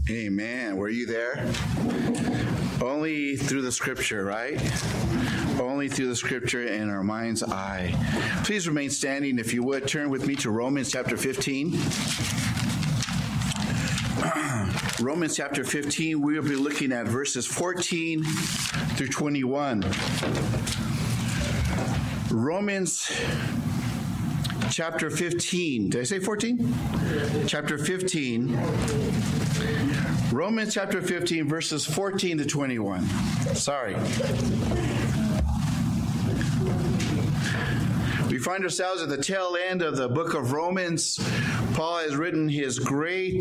Amen. Were you there? Only through the scripture, right? Only through the scripture in our mind's eye. Please remain standing. If you would, turn with me to Romans chapter 15. Romans chapter 15, we will be looking at verses 14 through 21. Romans chapter 15. Did I say 14? Chapter 15. Romans chapter 15, verses 14 to 21. Sorry. We find ourselves at the tail end of the book of Romans. Paul has written his great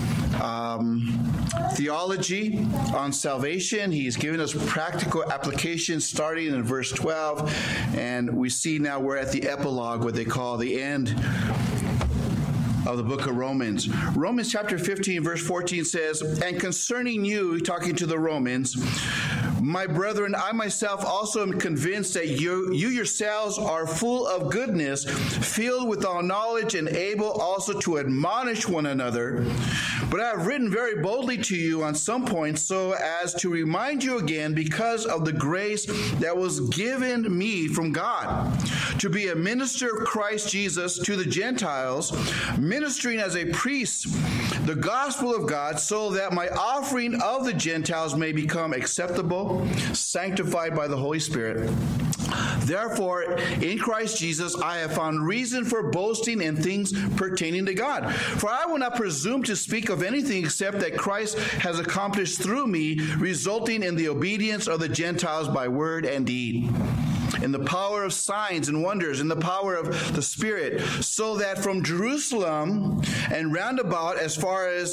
theology on salvation. He's given us practical applications starting in verse 12. And we see now we're at the epilogue, what they call the end of the book of Romans. Romans chapter 15, verse 14 says, "And concerning you," talking to the Romans, "my brethren, I myself also am convinced that you yourselves are full of goodness, filled with all knowledge, and able also to admonish one another. But I have written very boldly to you on some points, so as to remind you again, because of the grace that was given me from God, to be a minister of Christ Jesus to the Gentiles, ministering as a priest the gospel of God, so that my offering of the Gentiles may become acceptable, sanctified by the Holy Spirit. Therefore, in Christ Jesus, I have found reason for boasting in things pertaining to God. For I will not presume to speak of anything except that Christ has accomplished through me, resulting in the obedience of the Gentiles by word and deed, in the power of signs and wonders, in the power of the Spirit, so that from Jerusalem and round about as far as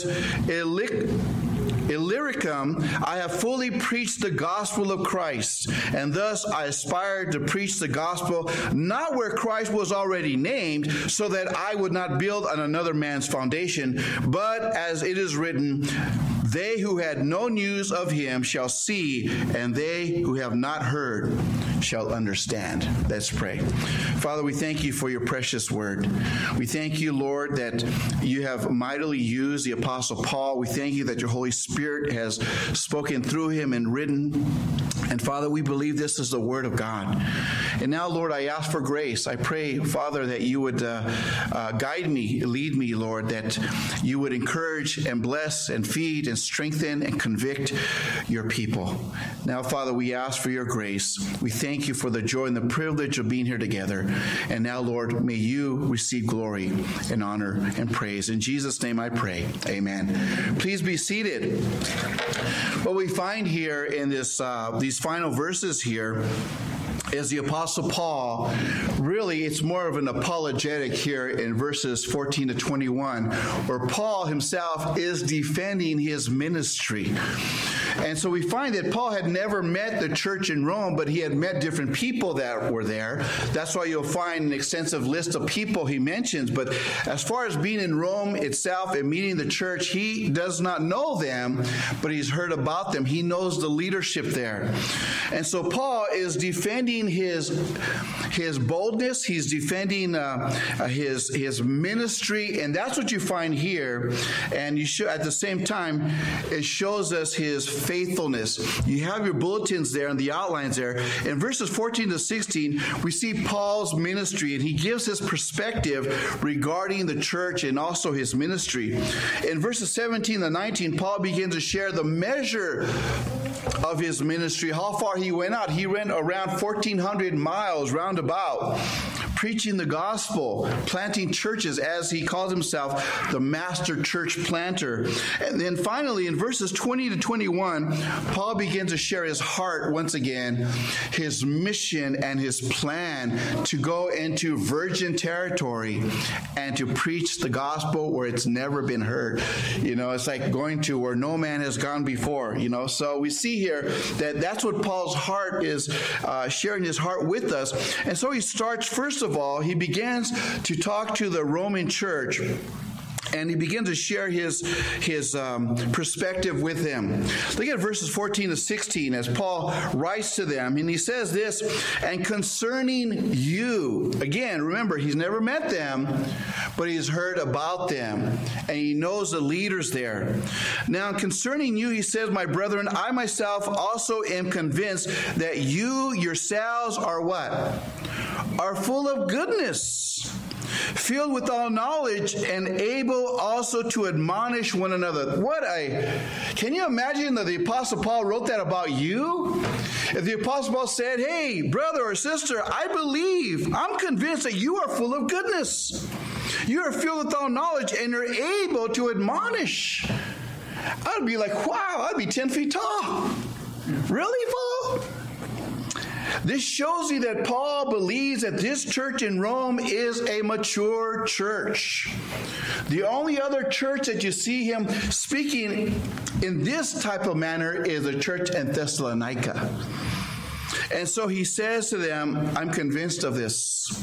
Illyricum, I have fully preached the gospel of Christ, and thus I aspired to preach the gospel not where Christ was already named, so that I would not build on another man's foundation, but as it is written, they who had no news of him shall see, and they who have not heard shall understand." Let's pray. Father, we thank you for your precious word. We thank you, Lord, that you have mightily used the Apostle Paul. We thank you that your Holy Spirit has spoken through him and written. And Father, we believe this is the word of God. And now, Lord, I ask for grace. I pray, Father, that you would guide me, lead me, Lord, that you would encourage and bless and feed and strengthen and convict your people. Now, Father, we ask for your grace. We thank you for the joy and the privilege of being here together. And now, Lord, may you receive glory and honor and praise. In Jesus' name I pray. Amen. Please be seated. What we find here in these final verses here is the Apostle Paul. Really, it's more of an apologetic here in verses 14 to 21, where Paul himself is defending his ministry. And so we find that Paul had never met the church in Rome, but he had met different people that were there. That's why you'll find an extensive list of people he mentions. But as far as being in Rome itself and meeting the church, he does not know them, but he's heard about them. He knows the leadership there. And so Paul is defending his boldness. He's defending his ministry, and that's what you find here. And you should, at the same time, it shows us his faithfulness. You have your bulletins there and the outlines there. In verses 14 to 16, we see Paul's ministry, and he gives his perspective regarding the church and also his ministry. In verses 17 to 19, Paul begins to share the measure of his ministry, how far he went out. He went around 1,400 miles roundabout, preaching the gospel, planting churches, as he calls himself the master church planter. And then finally, in verses 20 to 21, Paul begins to share his heart once again, his mission and his plan to go into virgin territory and to preach the gospel where it's never been heard. You know, it's like going to where no man has gone before, you know. So we see here that that's what Paul's heart is, sharing his heart with us. And so he starts, first of all, he begins to talk to the Roman church. And he begins to share his perspective with them. Look at verses 14 to 16 as Paul writes to them. And he says this, and concerning you, again, remember, he's never met them, but he's heard about them. And he knows the leaders there. Now, concerning you, he says, my brethren, I myself also am convinced that you yourselves are what? Are full of goodness, filled with all knowledge, and able also to admonish one another. Can you imagine that the Apostle Paul wrote that about you? If the Apostle Paul said, hey, brother or sister, I'm convinced that you are full of goodness. You are filled with all knowledge, and you're able to admonish. I'd be like, wow, I'd be 10 feet tall. Really, Paul? This shows you that Paul believes that this church in Rome is a mature church. The only other church that you see him speaking in this type of manner is the church in Thessalonica. And so he says to them, I'm convinced of this.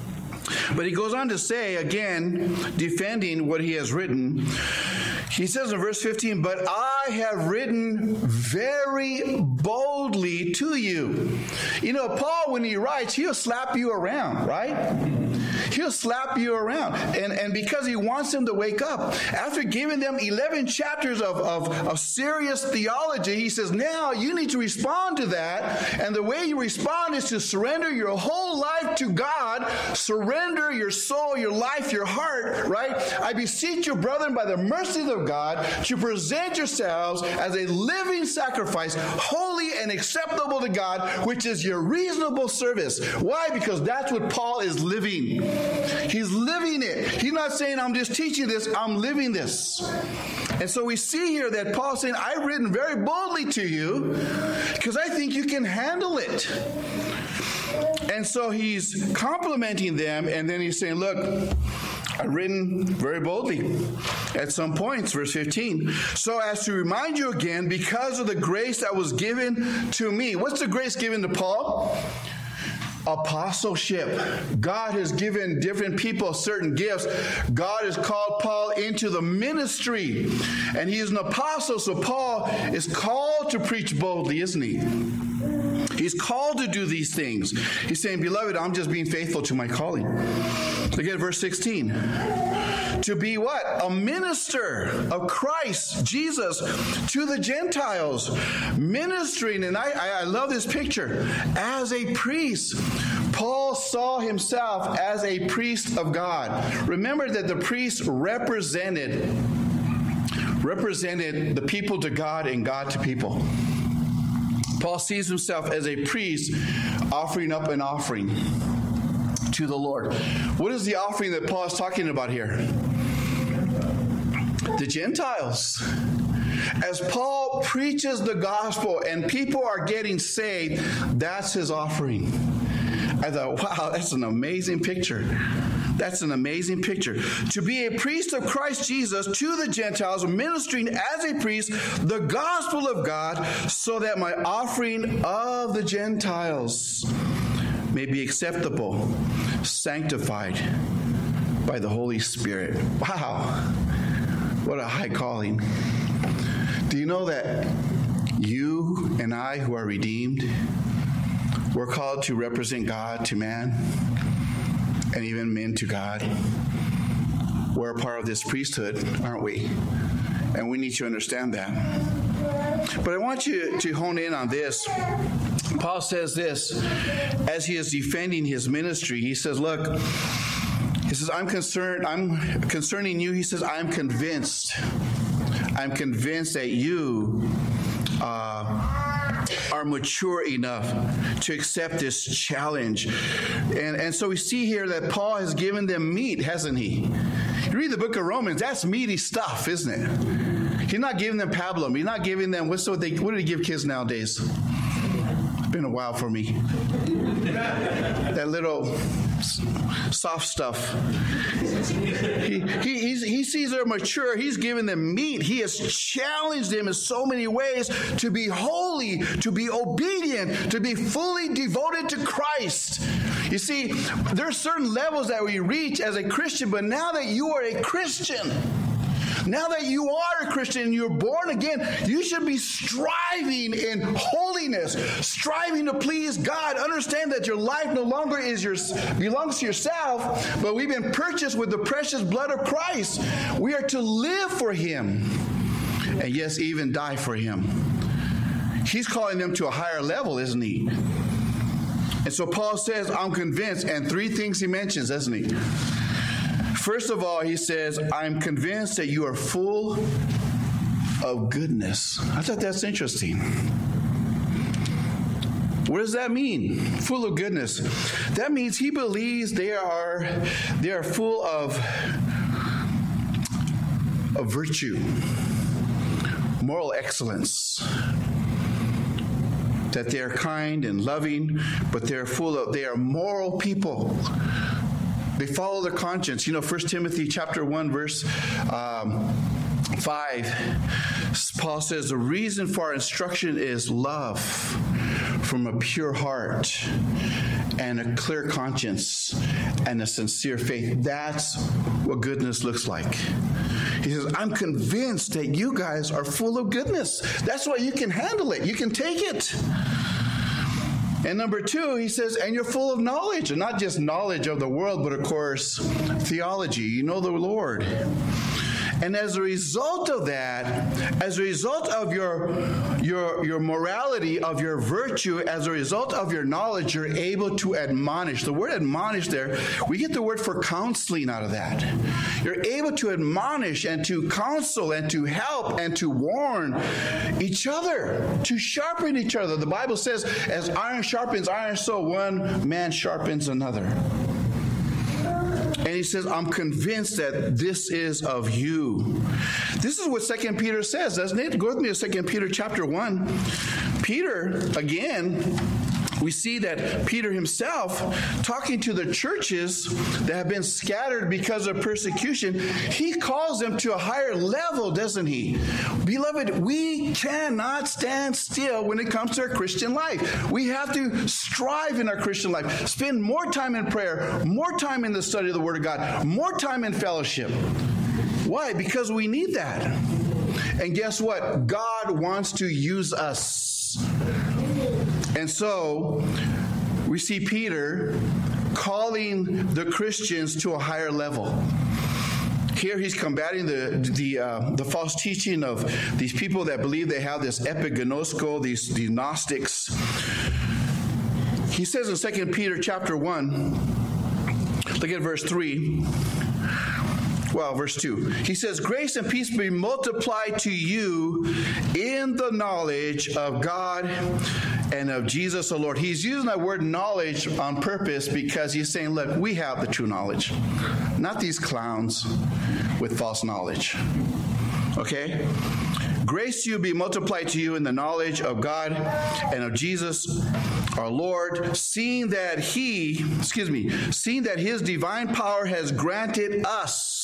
But he goes on to say, again, defending what he has written, he says in verse 15, but I have written very boldly to you. You know, Paul, when he writes, he'll slap you around, right? He'll slap you around. And because he wants them to wake up. After giving them 11 chapters of serious theology, he says, now you need to respond to that. And the way you respond is to surrender your whole life to God. Surrender your soul, your life, your heart, right? I beseech you, brethren, by the mercies of God, to present yourselves as a living sacrifice, holy and acceptable to God, which is your reasonable service. Why? Because that's what Paul is living. He's living it. He's not saying, I'm just teaching this, I'm living this. And so we see here that Paul's saying, I've written very boldly to you because I think you can handle it. And so he's complimenting them, and then he's saying, look, I've written very boldly at some points, verse 15, so as to remind you again, because of the grace that was given to me. What's the grace given to Paul? Apostleship. God has given different people certain gifts. God has called Paul into the ministry, and he is an apostle, so Paul is called to preach boldly, isn't he? He's called to do these things. He's saying, beloved, I'm just being faithful to my calling. Look at verse 16. To be what? A minister of Christ, Jesus, to the Gentiles. Ministering, and I love this picture, as a priest. Paul saw himself as a priest of God. Remember that the priest represented the people to God and God to people. Paul sees himself as a priest offering up an offering to the Lord. What is the offering that Paul is talking about here? The Gentiles. As Paul preaches the gospel and people are getting saved, that's his offering. I thought, wow, that's an amazing picture. That's an amazing picture. To be a priest of Christ Jesus to the Gentiles, ministering as a priest the gospel of God, so that my offering of the Gentiles may be acceptable, sanctified by the Holy Spirit. Wow, what a high calling. Do you know that you and I who are redeemed, we're called to represent God to man? And even men to God. We're a part of this priesthood, aren't we? And we need to understand that. But I want you to hone in on this. Paul says this, as he is defending his ministry, he says, look, he says, I'm concerning you, he says, I'm convinced that you are mature enough to accept this challenge. And so we see here that Paul has given them meat, hasn't he? You read the book of Romans, that's meaty stuff, isn't it? He's not giving them pablum. He's not giving them, what do they give kids nowadays? It's been a while for me. That little soft stuff. He sees they're mature. He's given them meat. He has challenged them in so many ways to be holy, to be obedient, to be fully devoted to Christ. You see, there are certain levels that we reach as a Christian, but now that you are a Christian, now that you are a Christian and you're born again, you should be striving in holiness, striving to please God. Understand that your life no longer belongs to yourself, but we've been purchased with the precious blood of Christ. We are to live for Him, and yes, even die for Him. He's calling them to a higher level, isn't He? And so Paul says, I'm convinced, and three things he mentions, doesn't he? First of all, he says, I'm convinced that you are full of goodness. I thought that's interesting. What does that mean? Full of goodness. That means he believes they are full of virtue, moral excellence. That they are kind and loving, but they are moral people. They follow their conscience. 1 Timothy chapter 1, verse 5, Paul says, the reason for our instruction is love from a pure heart and a clear conscience and a sincere faith. That's what goodness looks like. He says, I'm convinced that you guys are full of goodness. That's why you can handle it. You can take it. And number two, he says, and you're full of knowledge, and not just knowledge of the world, but of course, theology. You know the Lord. And as a result of that, as a result of your morality, of your virtue, as a result of your knowledge, you're able to admonish. The word admonish there, we get the word for counseling out of that. You're able to admonish and to counsel and to help and to warn each other, to sharpen each other. The Bible says, as iron sharpens iron, so one man sharpens another. And he says, I'm convinced that this is of you. This is what 2 Peter says, doesn't it? Go with me to 2 Peter chapter 1. Peter, again, we see that Peter himself, talking to the churches that have been scattered because of persecution, he calls them to a higher level, doesn't he? Beloved, we cannot stand still when it comes to our Christian life. We have to strive in our Christian life. Spend more time in prayer, more time in the study of the Word of God, more time in fellowship. Why? Because we need that. And guess what? God wants to use us. And so we see Peter calling the Christians to a higher level. Here he's combating the false teaching of these people that believe they have this epigenosko, these Gnostics. He says in 2 Peter chapter 1, look at verse 3. Well, verse 2. He says, grace and peace be multiplied to you in the knowledge of God and of Jesus the Lord. He's using that word knowledge on purpose because he's saying, look, we have the true knowledge. Not these clowns with false knowledge. Okay? Grace to you be multiplied to you in the knowledge of God and of Jesus our Lord, seeing that his divine power has granted us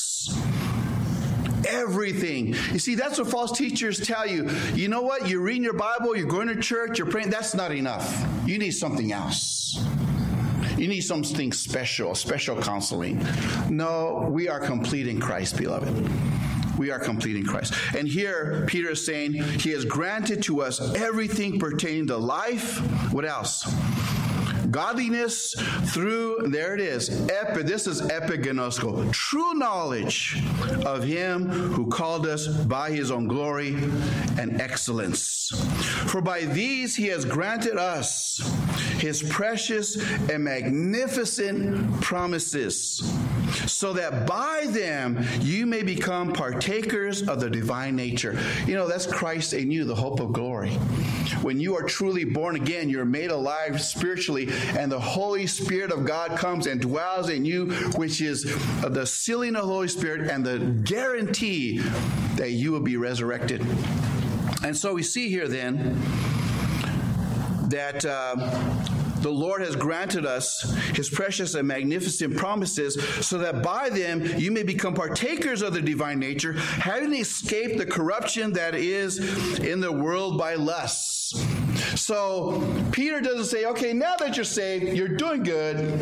everything. You see, that's what false teachers tell you. You know what? You're reading your Bible, you're going to church, you're praying. That's not enough. You need something else. You need something special, special counseling. No, we are complete in Christ, beloved. We are complete in Christ. And here, Peter is saying, he has granted to us everything pertaining to life. What else? Godliness through, there it is, this is epigenosko, true knowledge of him who called us by his own glory and excellence. For by these he has granted us his precious and magnificent promises, so that by them you may become partakers of the divine nature. You know, that's Christ in you, the hope of glory. When you are truly born again, you're made alive spiritually, and the Holy Spirit of God comes and dwells in you, which is the sealing of the Holy Spirit and the guarantee that you will be resurrected. And so we see here then that the Lord has granted us his precious and magnificent promises, so that by them you may become partakers of the divine nature, having escaped the corruption that is in the world by lusts. So Peter doesn't say, okay, now that you're saved, you're doing good,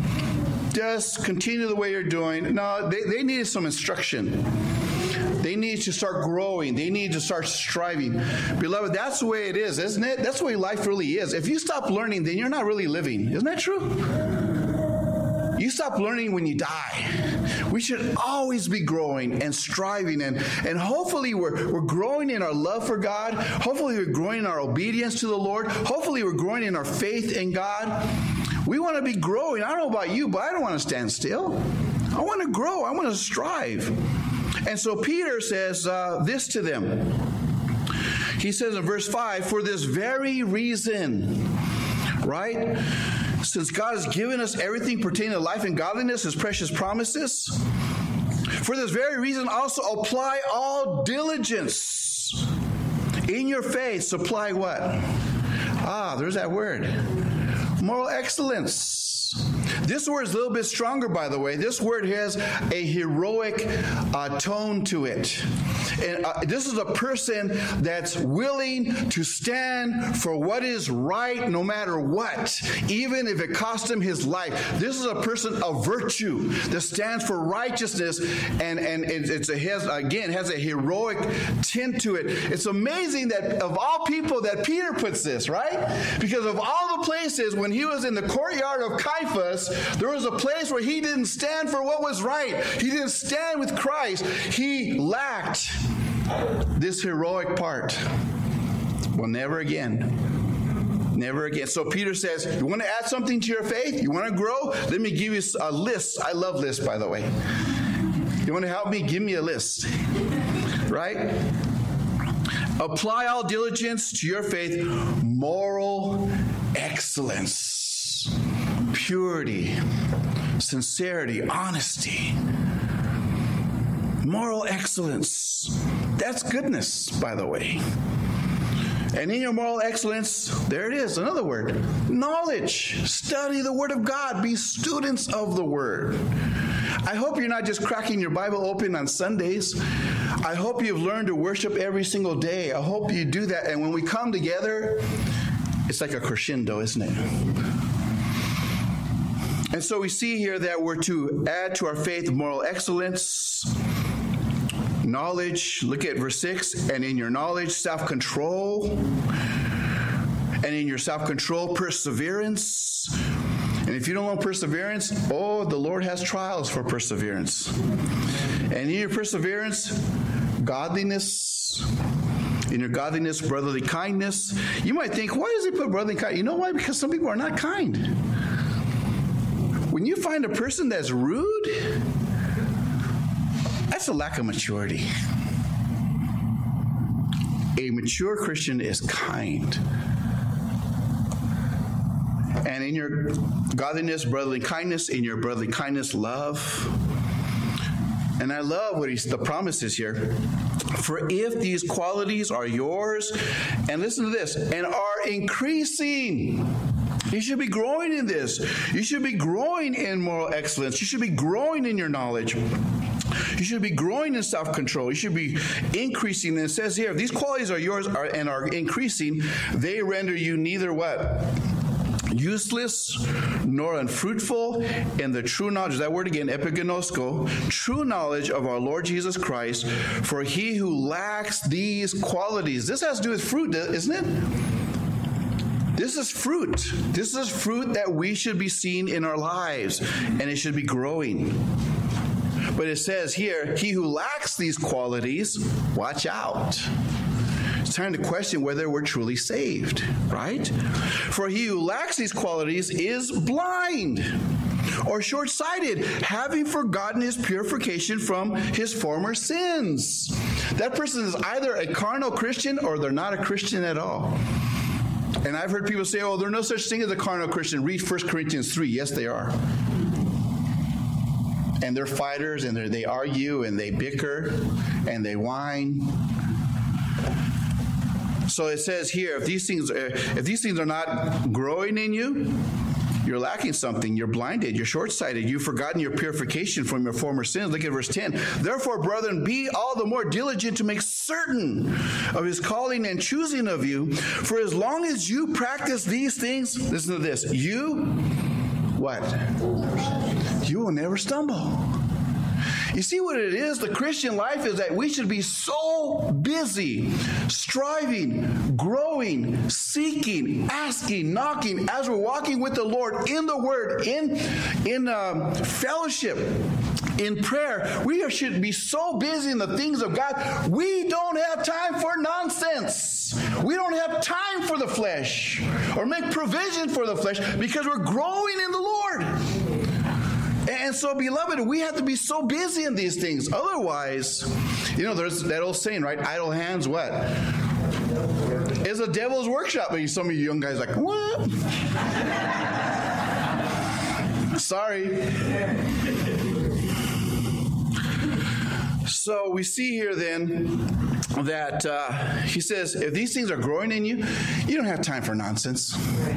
just continue the way you're doing. No, they needed some instruction. They need to start growing. They need to start striving. Beloved, that's the way it is, isn't it? That's the way life really is. If you stop learning, then you're not really living. Isn't that true? You stop learning when you die. We should always be growing and striving, and hopefully we're growing in our love for God. Hopefully we're growing in our obedience to the Lord. Hopefully we're growing in our faith in God. We want to be growing. I don't know about you, but I don't want to stand still. I want to grow. I want to strive. And so Peter says this to them. He says in verse 5, for this very reason, right? Since God has given us everything pertaining to life and godliness, his precious promises, for this very reason also apply all diligence. In your faith, supply what? There's that word. Moral excellence. This word is a little bit stronger, by the way. This word has a heroic tone to it. And this is a person that's willing to stand for what is right no matter what, even if it cost him his life. This is a person of virtue that stands for righteousness, and it has a heroic tint to it. It's amazing that of all people that Peter puts this, right? Because of all the places when he was in the courtyard of Caiaphas, there was a place where he didn't stand for what was right. He didn't stand with Christ. He lacked this heroic part. Well, never again. Never again. So Peter says, you want to add something to your faith? You want to grow? Let me give you a list. I love lists, by the way. You want to help me? Give me a list. Right? Apply all diligence to your faith. Moral excellence. Purity. Sincerity. Honesty. Moral excellence. That's goodness, by the way. And in your moral excellence, there it is, another word, knowledge. Study the Word of God. Be students of the Word. I hope you're not just cracking your Bible open on Sundays. I hope you've learned to worship every single day. I hope you do that. And when we come together, it's like a crescendo, isn't it? And so we see here that we're to add to our faith moral excellence, knowledge. Look at verse 6. And in your knowledge, self-control. And in your self-control, perseverance. And if you don't know perseverance, the Lord has trials for perseverance. And in your perseverance, godliness. In your godliness, brotherly kindness. You might think, why does he put brotherly kindness? You know why? Because some people are not kind. When you find a person that's rude, that's a lack of maturity. A mature Christian is kind. And in your godliness, brotherly kindness, in your brotherly kindness, love. And I love what the promise is here. For if these qualities are yours, and listen to this, and are increasing, you should be growing in this. You should be growing in moral excellence. You should be growing in your knowledge. You should be growing in self-control. You should be increasing. And it says here, if these qualities are yours and are increasing, they render you neither what? Useless nor unfruitful in the true knowledge, that word again, epigenosko, true knowledge of our Lord Jesus Christ. For he who lacks these qualities, this has to do with fruit, isn't it? This is fruit. This is fruit that we should be seeing in our lives, and it should be growing. But it says here, he who lacks these qualities, watch out. It's time to question whether we're truly saved, right? For he who lacks these qualities is blind or short-sighted, having forgotten his purification from his former sins. That person is either a carnal Christian or they're not a Christian at all. And I've heard people say, there's no such thing as a carnal Christian. Read 1 Corinthians 3. Yes, they are. And they're fighters, and they argue, and they bicker, and they whine. So it says here, if these things are not growing in you, you're lacking something. You're blinded. You're short-sighted. You've forgotten your purification from your former sins. Look at verse 10. Therefore, brethren, be all the more diligent to make certain of his calling and choosing of you. For as long as you practice these things, listen to this, you, what? You will never stumble. You see what it is? The Christian life is that we should be so busy, striving, growing, seeking, asking, knocking, as we're walking with the Lord in the Word, in fellowship, in prayer. We should be so busy in the things of God. We don't have time for nonsense. We don't have time for the flesh or make provision for the flesh because we're growing in the Lord. And so, beloved, we have to be so busy in these things. Otherwise, there's that old saying, right? Idle hands, what? It's a devil's workshop. But some of you young guys are like, what? Sorry. So we see here then that he says, if these things are growing in you, you don't have time for nonsense.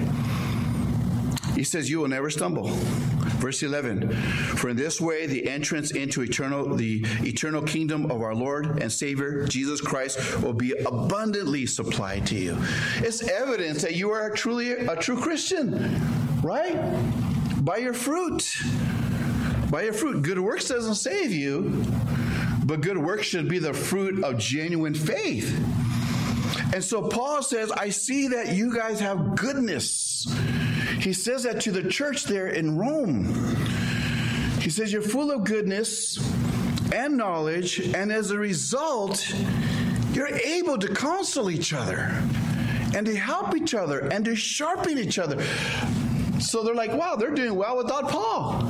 He says, you will never stumble. Verse 11, for in this way the entrance into the eternal kingdom of our Lord and Savior, Jesus Christ, will be abundantly supplied to you. It's evidence that you are truly a true Christian, right? By your fruit. By your fruit. Good works doesn't save you, but good works should be the fruit of genuine faith. And so Paul says, I see that you guys have goodness. He says that to the church there in Rome. He says, you're full of goodness and knowledge, and as a result, you're able to counsel each other and to help each other and to sharpen each other. So they're like, wow, they're doing well without Paul.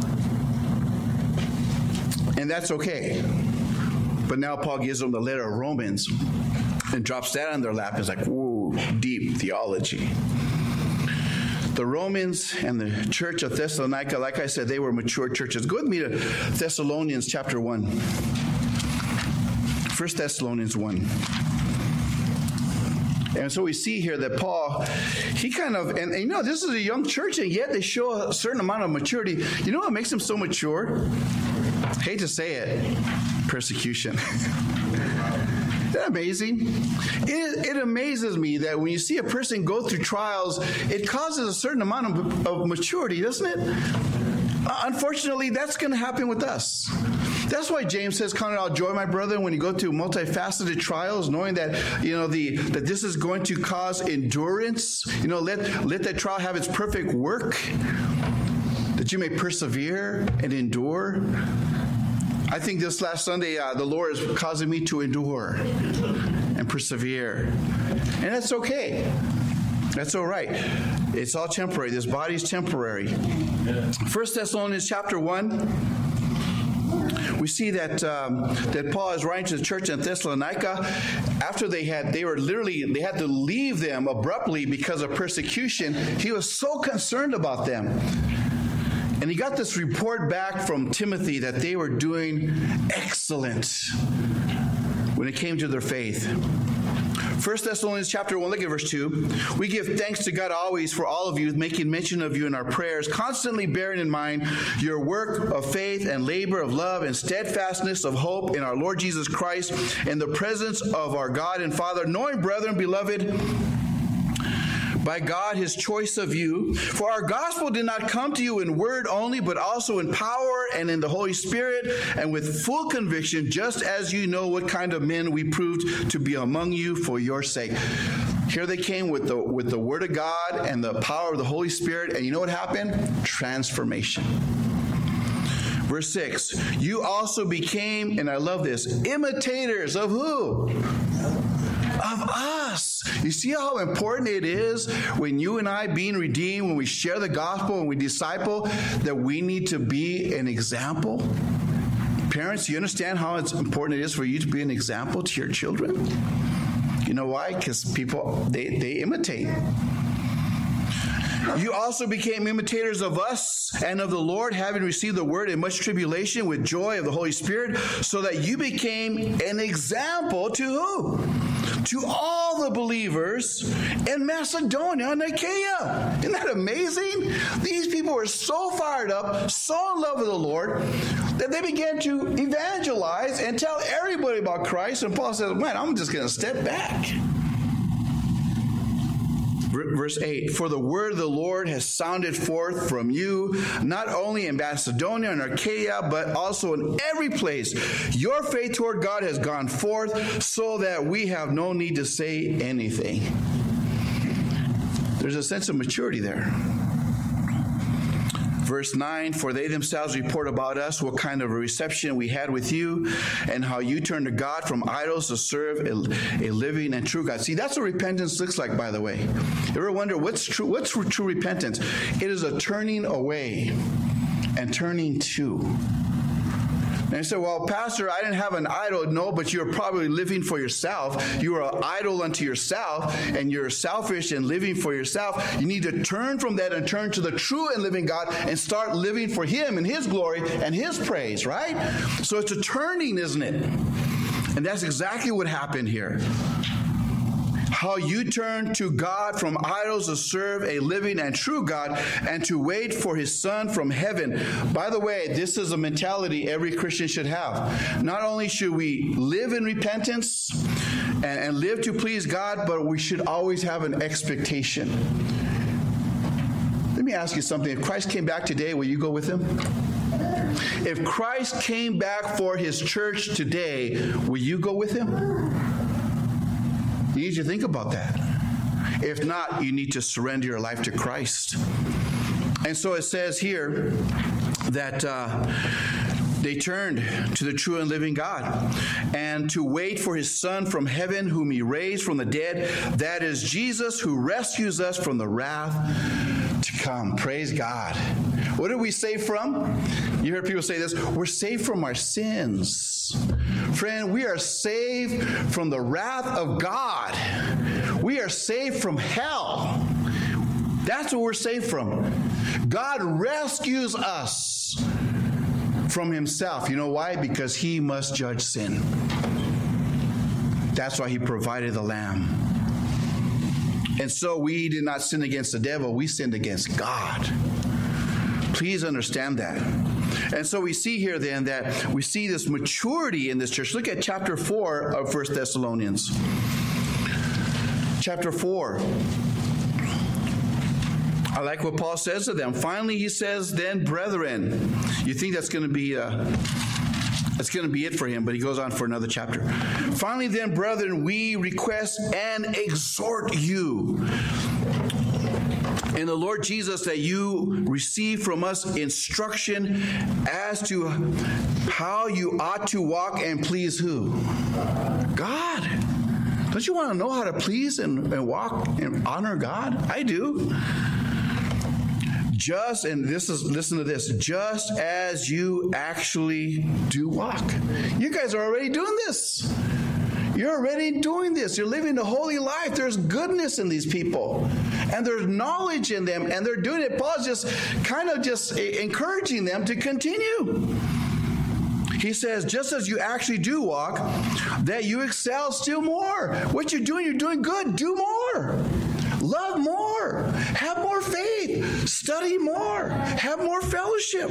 And that's okay. But now Paul gives them the letter of Romans and drops that on their lap. It's like, whoa, deep theology. The Romans and the church of Thessalonica, like I said, they were mature churches. Go with me to Thessalonians chapter 1. 1 Thessalonians 1. And so we see here that Paul, he kind of, and this is a young church, and yet they show a certain amount of maturity. You know what makes them so mature? I hate to say it, persecution. Isn't that amazing? It amazes me that when you see a person go through trials, it causes a certain amount of maturity, doesn't it? Unfortunately, that's going to happen with us. That's why James says, count it all joy, my brother, when you go through multifaceted trials, knowing that, that this is going to cause endurance. Let that trial have its perfect work, that you may persevere and endure. I think this last Sunday, the Lord is causing me to endure and persevere. And that's okay. That's all right. It's all temporary. This body's temporary. 1 Thessalonians chapter 1, we see that Paul is writing to the church in Thessalonica after they had to leave them abruptly because of persecution. He was so concerned about them. And he got this report back from Timothy that they were doing excellent when it came to their faith. 1 Thessalonians chapter 1, look at verse 2. We give thanks to God always for all of you, making mention of you in our prayers, constantly bearing in mind your work of faith and labor of love and steadfastness of hope in our Lord Jesus Christ, in the presence of our God and Father, knowing, brethren, beloved, by God, his choice of you. For our gospel did not come to you in word only, but also in power and in the Holy Spirit and with full conviction, just as you know what kind of men we proved to be among you for your sake. Here they came with the word of God and the power of the Holy Spirit. And you know what happened? Transformation. Verse 6, you also became, and I love this, imitators of who? Of us. You see how important it is when you and I, being redeemed, when we share the gospel and we disciple, that we need to be an example? Parents, you understand how important it is for you to be an example to your children? You know why? Because people, they imitate. You also became imitators of us and of the Lord, having received the word in much tribulation with joy of the Holy Spirit, so that you became an example to who? To all the believers in Macedonia and Achaia. Isn't that amazing? These people were so fired up, so in love with the Lord, that they began to evangelize and tell everybody about Christ. And Paul says, man, I'm just going to step back. Verse 8, for the word of the Lord has sounded forth from you, not only in Macedonia and Achaia, but also in every place. Your faith toward God has gone forth, so that we have no need to say anything. There's a sense of maturity there. Verse 9, for they themselves report about us what kind of a reception we had with you, and how you turned to God from idols to serve a living and true God. See, that's what repentance looks like, by the way. You ever wonder what's true repentance? It is a turning away and turning to. And you say, well, Pastor, I didn't have an idol. No, but you're probably living for yourself. You are an idol unto yourself, and you're selfish and living for yourself. You need to turn from that and turn to the true and living God and start living for Him and His glory and His praise, right? So it's a turning, isn't it? And that's exactly what happened here. How you turn to God from idols to serve a living and true God, and to wait for His Son from heaven. By the way, this is a mentality every Christian should have. Not only should we live in repentance and live to please God, but we should always have an expectation. Let me ask you something. If Christ came back today, will you go with Him? If Christ came back for His church today, will you go with Him? You need to think about that. If not, you need to surrender your life to Christ. And so it says here that they turned to the true and living God, and to wait for His Son from heaven, whom He raised from the dead. That is Jesus, who rescues us from the wrath to come. Praise God. What are we saved from? You heard people say this. We're saved from our sins. Friend, we are saved from the wrath of God. We are saved from hell. That's what we're saved from. God rescues us from Himself. You know why? Because He must judge sin. That's why He provided the Lamb. And so we did not sin against the devil. We sinned against God. Please understand that. And so we see here then that we see this maturity in this church. Look at chapter 4 of 1 Thessalonians. Chapter 4. I like what Paul says to them. Finally, he says, then, brethren. You think that's going to be it for him, but he goes on for another chapter. Finally, then, brethren, we request and exhort you in the Lord Jesus, that you receive from us instruction as to how you ought to walk and please who? God. Don't you want to know how to please and walk and honor God? I do. Listen to this, just as you actually do walk. You guys are already doing this. You're already doing this. You're living a holy life. There's goodness in these people, and there's knowledge in them, and they're doing it. Paul's just encouraging them to continue. He says, just as you actually do walk, that you excel still more. What you're doing good. Do more. Love more. Have more faith. Study more. Have more fellowship.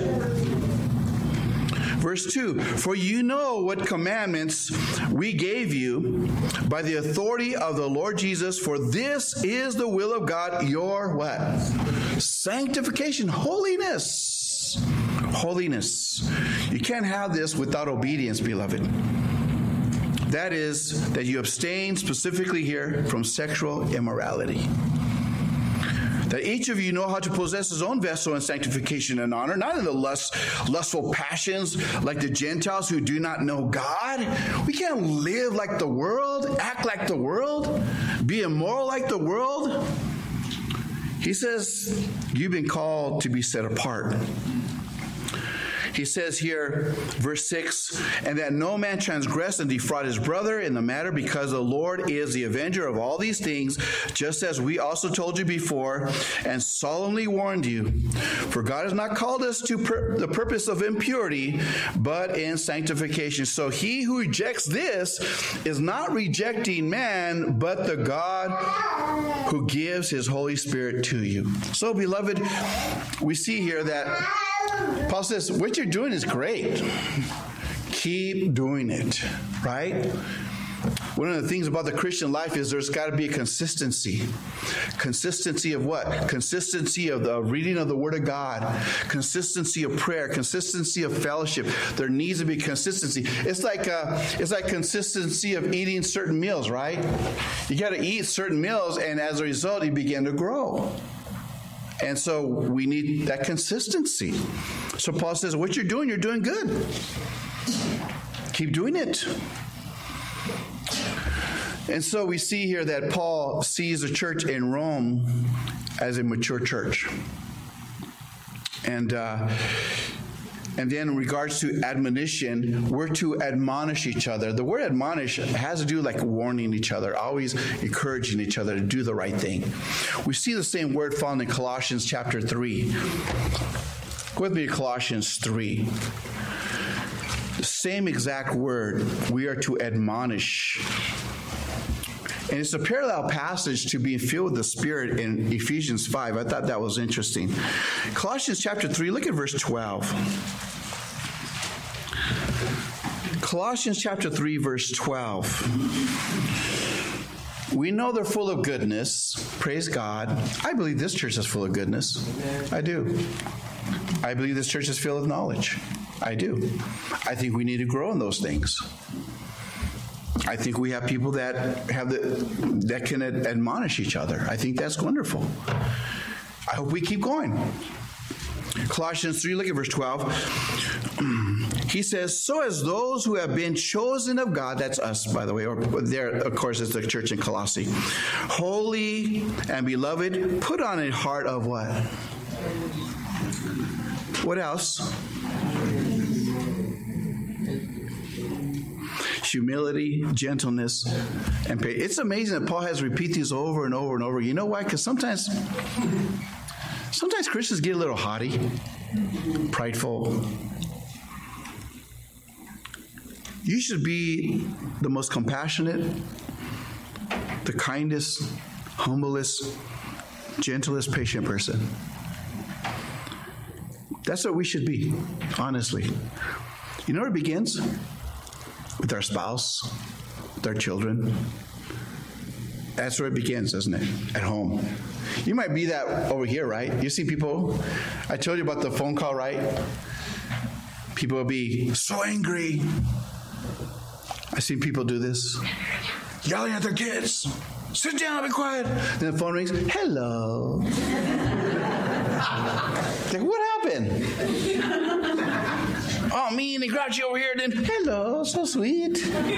Verse 2, for you know what commandments we gave you by the authority of the Lord Jesus, for this is the will of God, your what? Sanctification, holiness. Holiness. You can't have this without obedience, beloved. That is, that you abstain specifically here from sexual immorality. That each of you know how to possess his own vessel in sanctification and honor, not in the lustful passions like the Gentiles who do not know God. We can't live like the world, act like the world, be immoral like the world. He says, you've been called to be set apart. He says here, verse 6, and that no man transgress and defraud his brother in the matter, because the Lord is the avenger of all these things, just as we also told you before and solemnly warned you. For God has not called us to the purpose of impurity, but in sanctification. So he who rejects this is not rejecting man, but the God who gives his Holy Spirit to you. So, beloved, we see here that Paul says, what you're doing is great. Keep doing it, right? One of the things about the Christian life is there's got to be a consistency. Consistency of what? Consistency of the reading of the Word of God. Consistency of prayer. Consistency of fellowship. There needs to be consistency. It's like consistency of eating certain meals, right? You got to eat certain meals, and as a result, you begin to grow. And so we need that consistency. So Paul says, what you're doing good. Keep doing it. And so we see here that Paul sees the church in Rome as a mature church. And then in regards to admonition, we're to admonish each other. The word admonish has to do like warning each other, always encouraging each other to do the right thing. We see the same word found in Colossians chapter 3. Go with me to Colossians 3. The same exact word, we are to admonish. And it's a parallel passage to being filled with the Spirit in Ephesians 5. I thought that was interesting. Colossians chapter 3, look at verse 12. Colossians chapter 3, verse 12. We know they're full of goodness. Praise God. I believe this church is full of goodness. I do. I believe this church is filled with knowledge. I do. I think we need to grow in those things. I think we have people that can admonish each other. I think that's wonderful. I hope we keep going. Colossians 3, look at verse 12. He says, so as those who have been chosen of God, that's us, by the way, or there, of course, it's the church in Colossae, holy and beloved, put on a heart of what? What else? Humility, gentleness, and patience. It's amazing that Paul has to repeat these over and over and over. You know why? Because sometimes Christians get a little haughty, prideful. You should be the most compassionate, the kindest, humblest, gentlest, patient person. That's what we should be, honestly. You know where it begins? With our spouse, with our children. That's where it begins, doesn't it? At home. You might be that over here, right? You see people, I told you about the phone call, right? People will be so angry. I've seen people do this. Yelling at their kids. Sit down, be quiet. Then the phone rings. Hello. Like, what happened? Oh, me and they grabbed you over here. Then, hello, so sweet.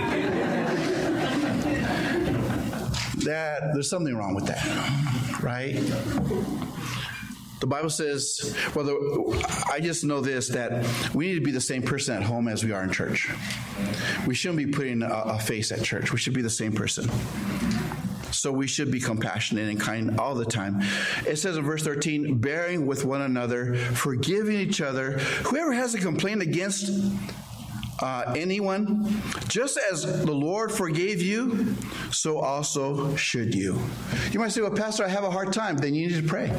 There's something wrong with that, right? The Bible says, I just know this, that we need to be the same person at home as we are in church. We shouldn't be putting a face at church. We should be the same person. So we should be compassionate and kind all the time. It says in verse 13, bearing with one another, forgiving each other. Whoever has a complaint against anyone, just as the Lord forgave you, so also should you. You might say, well, Pastor, I have a hard time. Then you need to pray.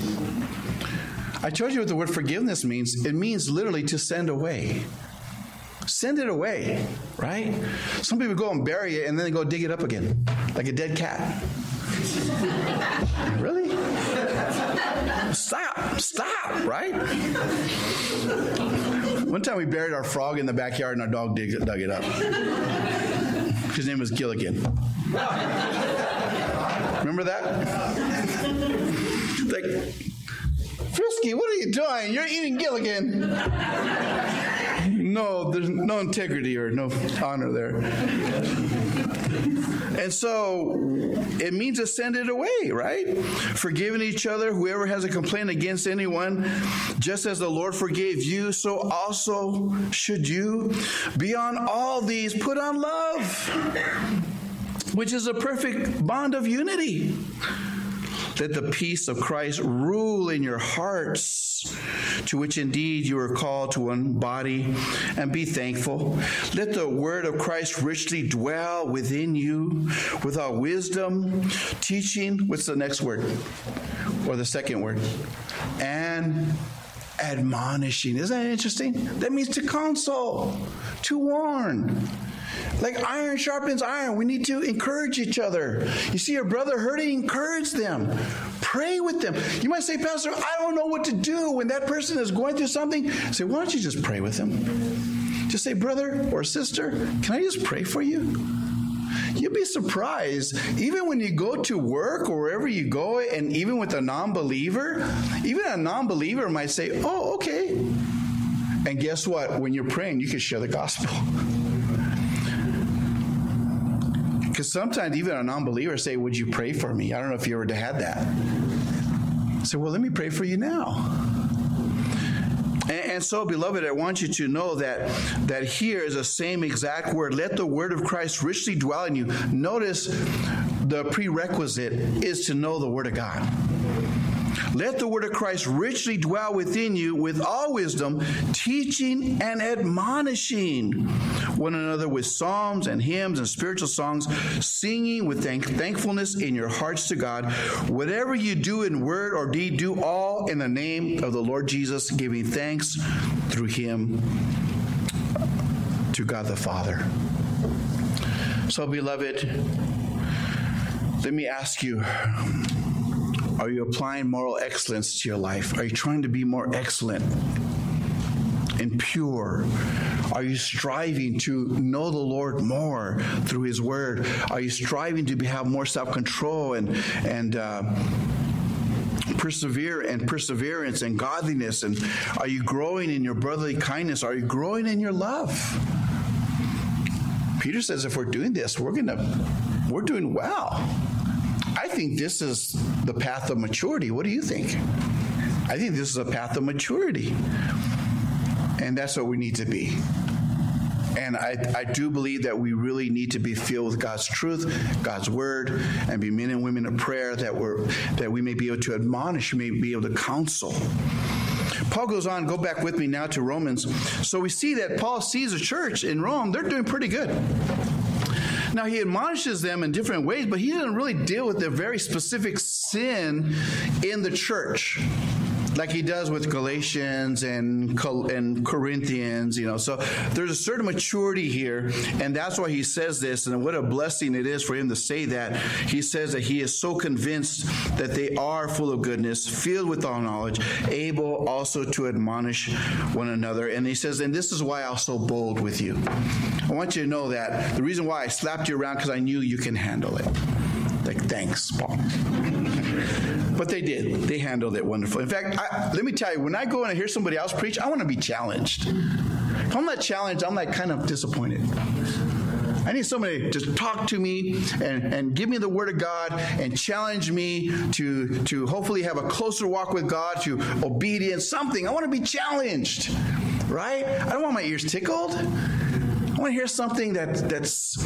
I told you what the word forgiveness means. It means literally to send away. Send it away, right? Some people go and bury it and then they go dig it up again, like a dead cat. Really? Stop, right? One time we buried our frog in the backyard and our dog dug it up. His name was Gilligan. Remember that? Like, Frisky, what are you doing? You're eating Gilligan. there's no integrity or no honor there. And so it means to send it away, right? Forgiving each other, whoever has a complaint against anyone, just as the Lord forgave you, so also should you. Beyond all these, put on love, which is a perfect bond of unity. Let the peace of Christ rule in your hearts, to which indeed you are called to one body, and be thankful. Let the word of Christ richly dwell within you with all wisdom, teaching. What's the next word? Or the second word? And admonishing. Isn't that interesting? That means to counsel, to warn. Like iron sharpens iron, we need to encourage each other. You see your brother hurting, encourage them. Pray with them. You might say, Pastor, I don't know what to do when that person is going through something. Say, why don't you just pray with them? Just say, brother or sister, can I just pray for you? You'll be surprised, even when you go to work or wherever you go, and even with a non-believer, even a non-believer might say, oh, okay. And guess what? When you're praying, you can share the gospel. Because sometimes even a non-believer say, would you pray for me? I don't know if you ever had that. I say, well, let me pray for you now. And so, beloved, I want you to know that here is the same exact word. Let the word of Christ richly dwell in you. Notice the prerequisite is to know the word of God. Let the word of Christ richly dwell within you with all wisdom, teaching and admonishing one another with psalms and hymns and spiritual songs, singing with thankfulness in your hearts to God. Whatever you do in word or deed, do all in the name of the Lord Jesus, giving thanks through him to God the Father. So, beloved, let me ask you, are you applying moral excellence to your life? Are you trying to be more excellent and pure? Are you striving to know the Lord more through his word? Are you striving to have more self-control and perseverance and godliness? And are you growing in your brotherly kindness? Are you growing in your love? Peter says if we're doing this, we're doing well. I think this is the path of maturity. What do you think? I think this is a path of maturity. And that's what we need to be. And I do believe that we really need to be filled with God's truth, God's word, and be men and women of prayer that we may be able to admonish, may be able to counsel. Paul goes on, go back with me now to Romans. So we see that Paul sees a church in Rome, they're doing pretty good. Now, he admonishes them in different ways, but he doesn't really deal with their very specific sin in the church like he does with Galatians and Corinthians, So there's a certain maturity here, and that's why he says this, and what a blessing it is for him to say that. He says that he is so convinced that they are full of goodness, filled with all knowledge, able also to admonish one another. And he says, and this is why I was so bold with you. I want you to know that the reason why I slapped you around because I knew you can handle it. Like, thanks, Paul. But they did. They handled it wonderfully. In fact, let me tell you, when I go and I hear somebody else preach, I want to be challenged. If I'm not challenged, I'm like kind of disappointed. I need somebody to talk to me and give me the word of God and challenge me to hopefully have a closer walk with God, to obedience, something. I want to be challenged, right? I don't want my ears tickled. I want to hear something that's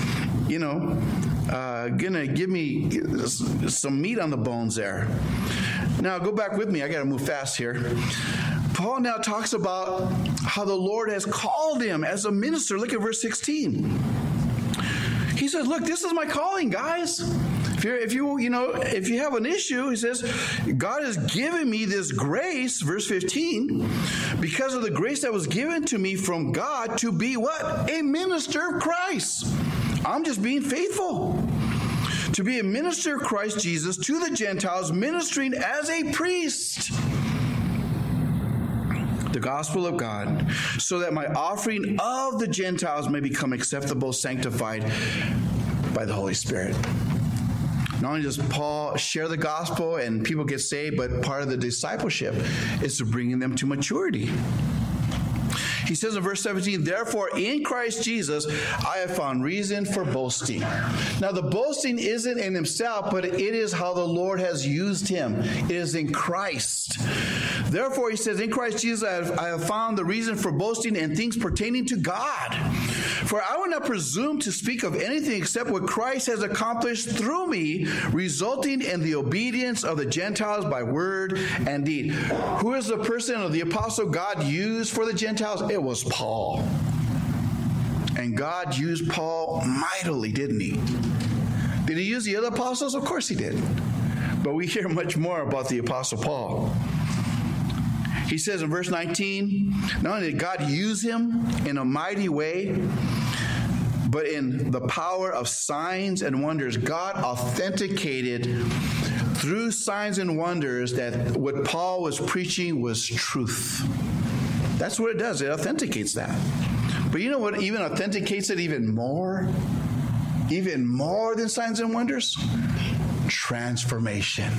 gonna give me some meat on the bones there. Now, go back with me. I got to move fast here. Paul now talks about how the Lord has called him as a minister. Look at verse 16. He says, look, this is my calling, guys. If you have an issue, he says, God has given me this grace, verse 15, because of the grace that was given to me from God to be what? A minister of Christ. I'm just being faithful. To be a minister of Christ Jesus to the Gentiles, ministering as a priest the gospel of God, so that my offering of the Gentiles may become acceptable, sanctified by the Holy Spirit. Not only does Paul share the gospel and people get saved, but part of the discipleship is to bring them to maturity. He says in verse 17, therefore in Christ Jesus, I have found reason for boasting. Now the boasting isn't in himself, but it is how the Lord has used him. It is in Christ. Therefore, he says, in Christ Jesus, I have found the reason for boasting in things pertaining to God. For I will not presume to speak of anything except what Christ has accomplished through me, resulting in the obedience of the Gentiles by word and deed. Who is the person of the apostle God used for the Gentiles? It was Paul. And God used Paul mightily, didn't he? Did he use the other apostles? Of course he did. But we hear much more about the apostle Paul. He says in verse 19, not only did God use him in a mighty way, but in the power of signs and wonders, God authenticated through signs and wonders that what Paul was preaching was truth. That's what it does. It authenticates that. But you know what even authenticates it even more? Even more than signs and wonders? Transformation.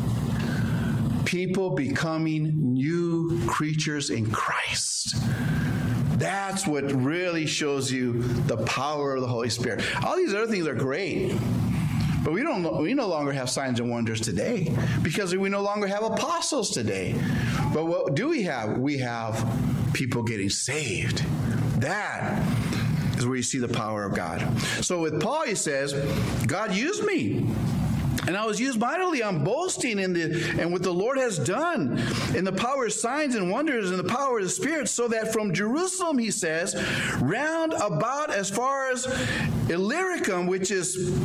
People becoming new creatures in Christ. That's what really shows you the power of the Holy Spirit. All these other things are great, but we no longer have signs and wonders today because we no longer have apostles today. But what do we have? We have people getting saved. That is where you see the power of God. So with Paul, he says, God used me. And I was used mightily on boasting in what the Lord has done in the power of signs and wonders and the power of the Spirit, so that from Jerusalem, he says, round about as far as Illyricum, which is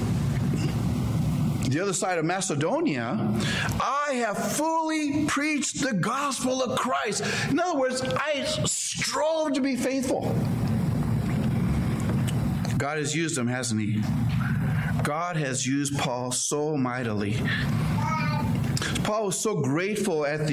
the other side of Macedonia, I have fully preached the gospel of Christ. In other words, I strove to be faithful. God has used him, hasn't he? God has used Paul so mightily. Paul was so grateful that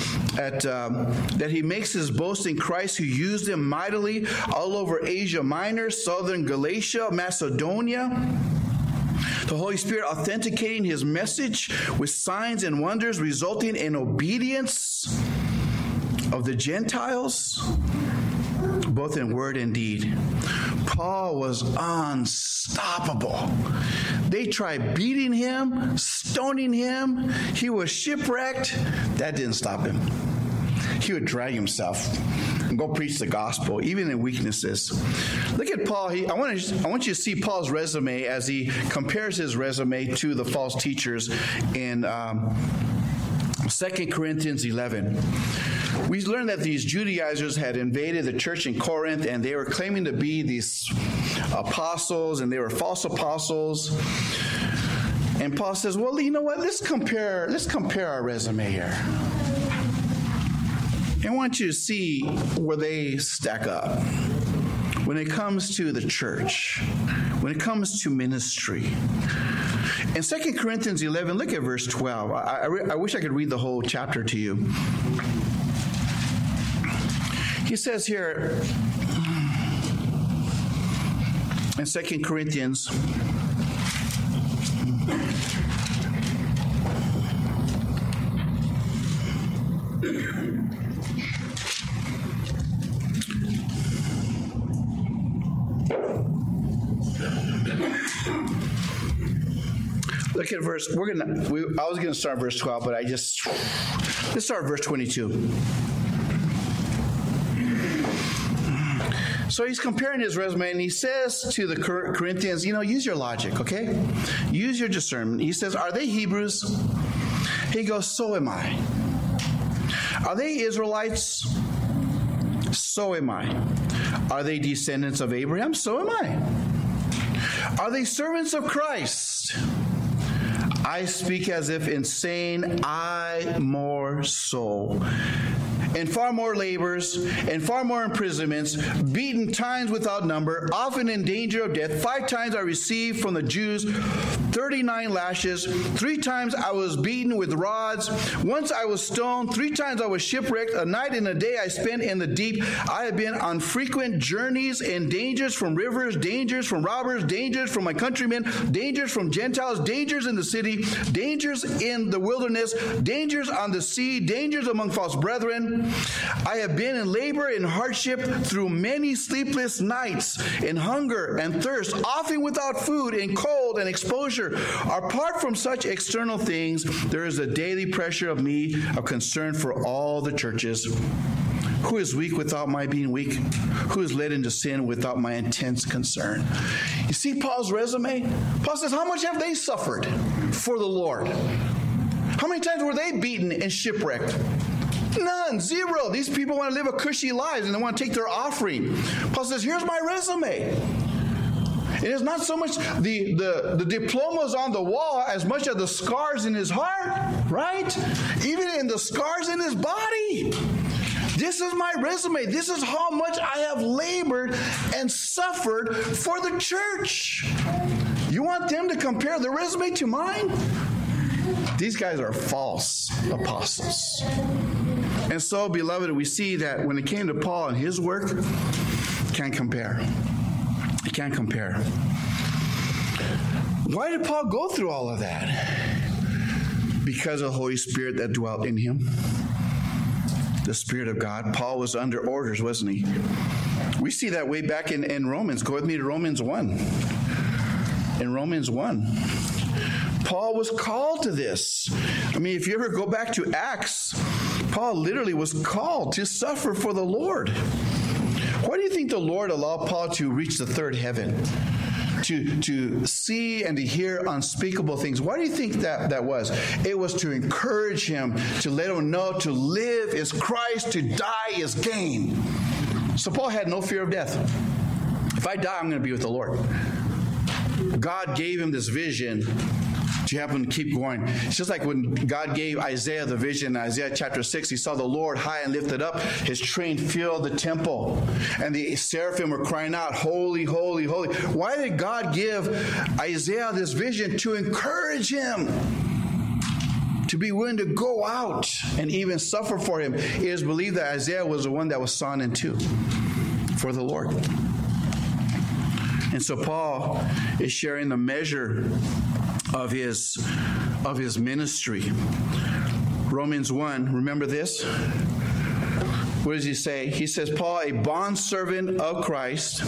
he makes his boast in Christ, who used him mightily all over Asia Minor, southern Galatia, Macedonia. The Holy Spirit authenticating his message with signs and wonders, resulting in obedience of the Gentiles, both in word and deed. Paul was unstoppable. They tried beating him, stoning him. He was shipwrecked. That didn't stop him. He would drag himself and go preach the gospel, even in weaknesses. Look at Paul. I want you to see Paul's resume as he compares his resume to the false teachers in 2 Corinthians 11. We learned that these Judaizers had invaded the church in Corinth, and they were claiming to be these apostles, and they were false apostles. And Paul says, well, you know what? Let's compare our resume here. I want you to see where they stack up when it comes to the church, when it comes to ministry. In 2 Corinthians 11, look at verse 12. I wish I could read the whole chapter to you. He says here in 2 Corinthians, look at verse. I was going to start verse 12, but let's start verse 22. So he's comparing his resume, and he says to the Corinthians, use your logic, okay? Use your discernment. He says, are they Hebrews? He goes, so am I. Are they Israelites? So am I. Are they descendants of Abraham? So am I. Are they servants of Christ? I speak as if in saying, I more so. And far more labors, and far more imprisonments, beaten times without number, often in danger of death. 5 times I received from the Jews 39 lashes. 3 times I was beaten with rods. Once I was stoned. 3 times I was shipwrecked. A night and a day I spent in the deep. I have been on frequent journeys and dangers from rivers, dangers from robbers, dangers from my countrymen, dangers from Gentiles, dangers in the city, dangers in the wilderness, dangers on the sea, dangers among false brethren, 7, I have been in labor and hardship through many sleepless nights, in hunger and thirst, often without food, in cold and exposure. Apart from such external things, there is a daily pressure of me of concern for all the churches. Who is weak without my being weak? Who is led into sin without my intense concern? You see Paul's resume? Paul says, how much have they suffered for the Lord? How many times were they beaten and shipwrecked? None, zero. These people want to live a cushy life and they want to take their offering. Paul says, here's my resume. It is not so much the diplomas on the wall as much as the scars in his heart, right? Even in the scars in his body. This is my resume. This is how much I have labored and suffered for the church. You want them to compare their resume to mine? These guys are false apostles. And so, beloved, we see that when it came to Paul and his work, can't compare. It can't compare. Why did Paul go through all of that? Because of the Holy Spirit that dwelt in him. The Spirit of God. Paul was under orders, wasn't he? We see that way back in Romans. Go with me to Romans 1. In Romans 1, Paul was called to this. I mean, if you ever go back to Acts, Paul literally was called to suffer for the Lord. Why do you think the Lord allowed Paul to reach the third heaven? To see and to hear unspeakable things. Why do you think that was? It was to encourage him, to let him know to live is Christ, to die is gain. So Paul had no fear of death. If I die, I'm going to be with the Lord. God gave him this vision to help him keep going. It's just like when God gave Isaiah the vision in Isaiah chapter 6, he saw the Lord high and lifted up. His train filled the temple. And the seraphim were crying out, holy, holy, holy. Why did God give Isaiah this vision? To encourage him. To be willing to go out and even suffer for him. It is believed that Isaiah was the one that was sawn in two for the Lord. And so Paul is sharing the measure of his ministry. Romans 1, remember this? What does he say? He says, Paul, a bondservant of Christ.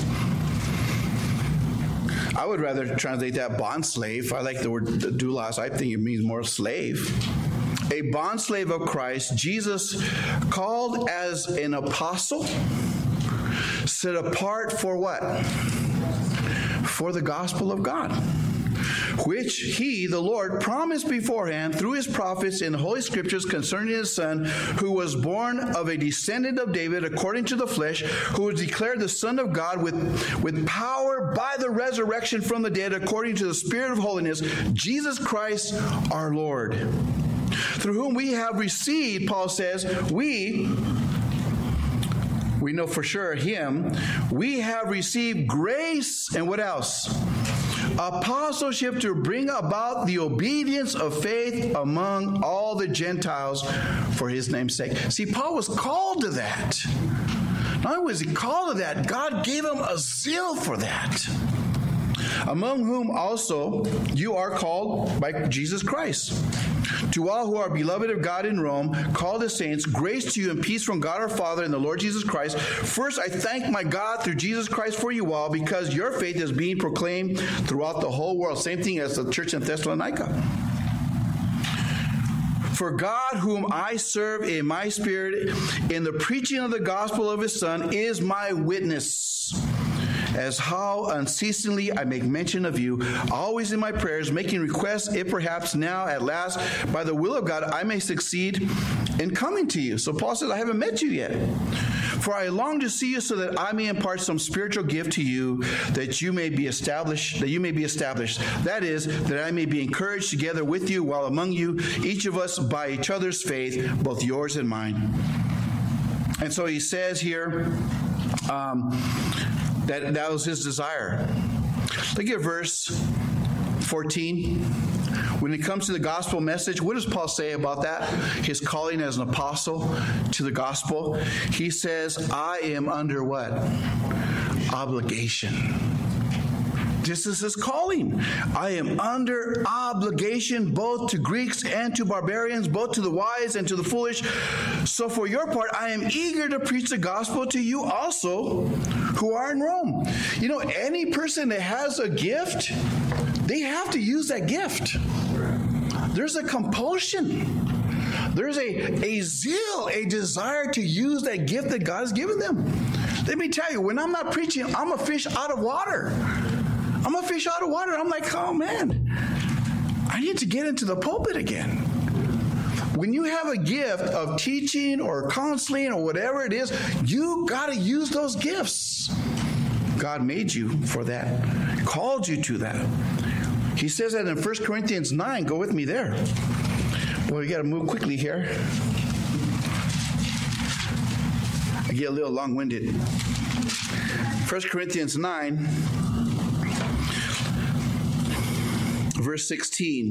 I would rather translate that bondslave. I like the word doulos. I think it means more slave. A bondslave of Christ, Jesus, called as an apostle, set apart for what? For the gospel of God, which he, the Lord, promised beforehand through his prophets in the Holy Scriptures concerning his Son, who was born of a descendant of David according to the flesh, who was declared the Son of God with power by the resurrection from the dead according to the Spirit of holiness, Jesus Christ our Lord, through whom we have received, Paul says, we know for sure him, we have received grace, and what else? Apostleship to bring about the obedience of faith among all the Gentiles for his name's sake. See, Paul was called to that. Not only was he called to that, God gave him a zeal for that. Among whom also you are called by Jesus Christ. To all who are beloved of God in Rome, called the saints, grace to you and peace from God our Father and the Lord Jesus Christ. First, I thank my God through Jesus Christ for you all, because your faith is being proclaimed throughout the whole world. Same thing as the church in Thessalonica. For God, whom I serve in my spirit in the preaching of the gospel of his Son, is my witness, as how unceasingly I make mention of you, always in my prayers, making requests, if perhaps now at last, by the will of God, I may succeed in coming to you. So Paul says, I haven't met you yet. For I long to see you so that I may impart some spiritual gift to you, that you may be established, That is, that I may be encouraged together with you while among you, each of us by each other's faith, both yours and mine. And so he says here, that was his desire. Look at verse 14. When it comes to the gospel message, what does Paul say about that? His calling as an apostle to the gospel. He says, I am under what? Obligation. This is his calling. I am under obligation both to Greeks and to barbarians, both to the wise and to the foolish. So for your part, I am eager to preach the gospel to you also who are in Rome. You know, any person that has a gift, they have to use that gift. There's a compulsion. There's a zeal, a desire to use that gift that God has given them. Let me tell you, when I'm not preaching, I'm a fish out of water. I'm a fish out of water. I'm like, oh man, I need to get into the pulpit again. When you have a gift of teaching or counseling or whatever it is, you got to use those gifts. God made you for that, called you to that. He says that in 1 Corinthians 9. Go with me there. Well, we got to move quickly here. I get a little long-winded. 1 Corinthians 9, verse 16.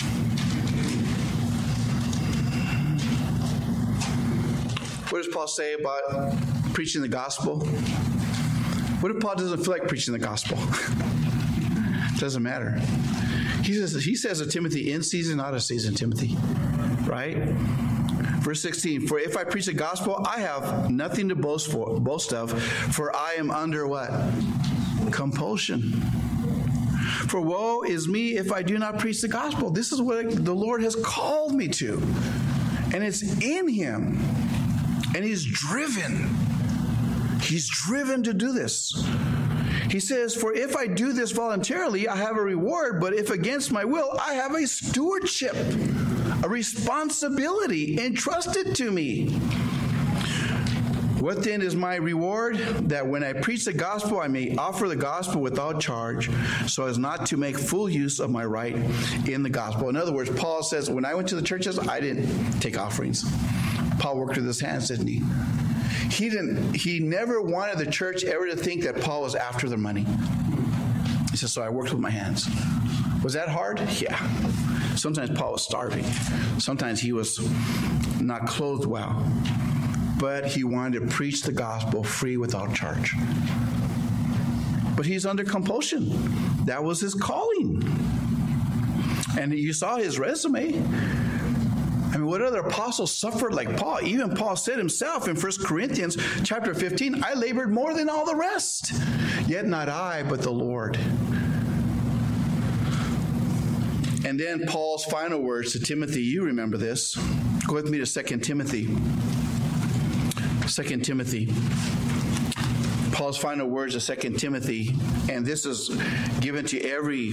What does Paul say about preaching the gospel? What if Paul doesn't feel like preaching the gospel? Doesn't matter. He says to Timothy, in season, out of season, Timothy. Right? Verse 16, for if I preach the gospel, I have nothing to boast of, for I am under what? Compulsion. For woe is me if I do not preach the gospel. This is what the Lord has called me to. And it's in him. And he's driven. He's driven to do this. He says, for if I do this voluntarily, I have a reward, but if against my will, I have a stewardship, a responsibility entrusted to me. What then is my reward? That when I preach the gospel, I may offer the gospel without charge, so as not to make full use of my right in the gospel. In other words, Paul says, when I went to the churches, I didn't take offerings. Paul worked with his hands, didn't he? He never wanted the church ever to think that Paul was after their money. He says, so I worked with my hands. Was that hard? Yeah. Sometimes Paul was starving. Sometimes he was not clothed well. But he wanted to preach the gospel free without charge. But he's under compulsion. That was his calling. And you saw his resume. I mean, what other apostles suffered like Paul? Even Paul said himself in 1 Corinthians chapter 15, I labored more than all the rest. Yet not I, but the Lord. And then Paul's final words to Timothy, you remember this. Go with me to 2 Timothy. 2 Timothy. Paul's final words to 2 Timothy, and this is given to every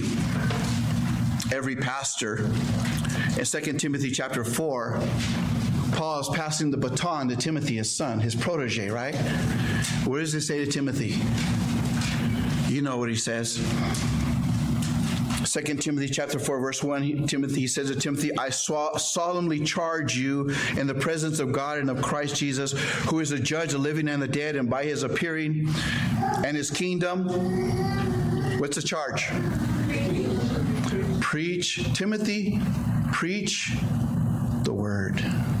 pastor. In 2 Timothy chapter 4, Paul is passing the baton to Timothy, his son, his protege, right? What does he say to Timothy? You know what he says. 2 Timothy chapter 4, verse 1, he says to Timothy, I solemnly charge you in the presence of God and of Christ Jesus, who is the judge of the living and the dead, and by his appearing and his kingdom. What's the charge? Preach, Timothy, preach the word.